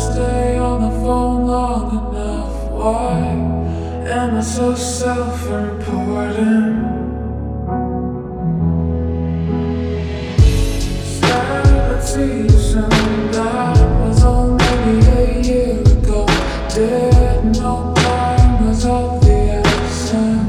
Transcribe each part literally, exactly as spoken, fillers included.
stay on the phone long enough? Why am I so self-important? Sanity something that was only a year ago. Did no time was of the essence.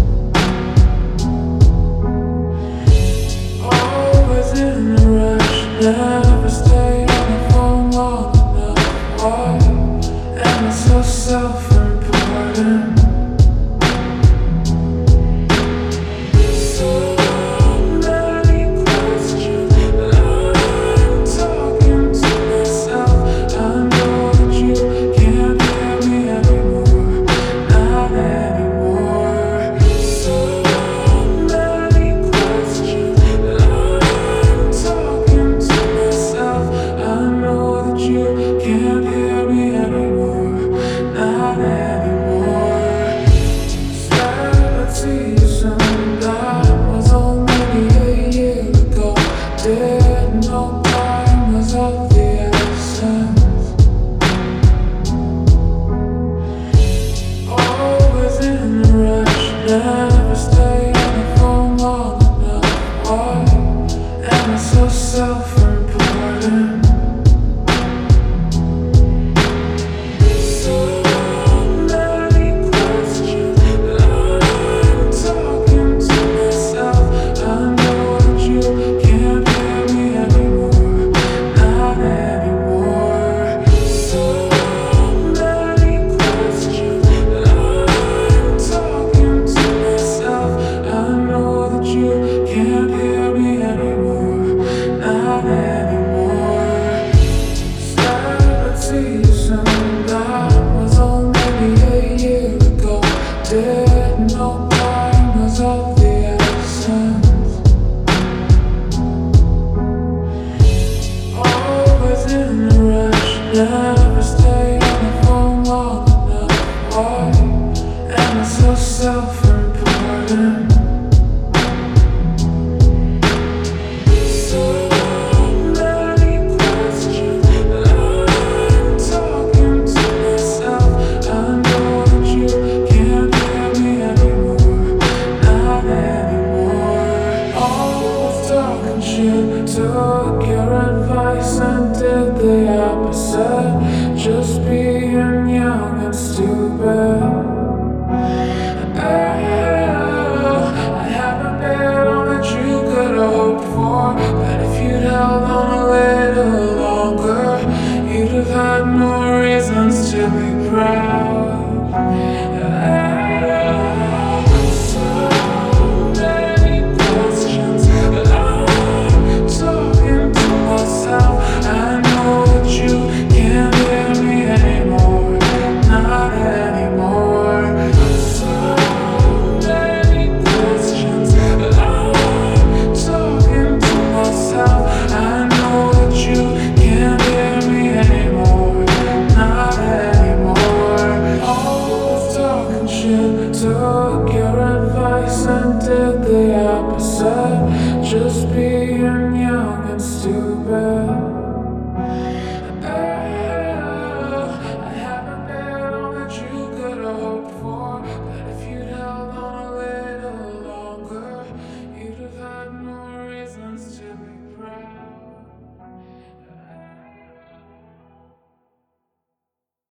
Always in a rush, never stay on the phone long enough. Why am I so self-important? No time was of the essence. Always in a rush, never stay on the phone long enough. Why am I so self-important? Did no time was of the essence. Always in a rush, never stay on the phone long enough. Why am I so self-important? Took your advice and did the opposite. Just being young and stupid. Oh, I haven't been all that you could have hoped for, but if you'd held on a little longer, you'd have had more reasons to be proud. Took your advice and did the opposite. Just being young and stupid.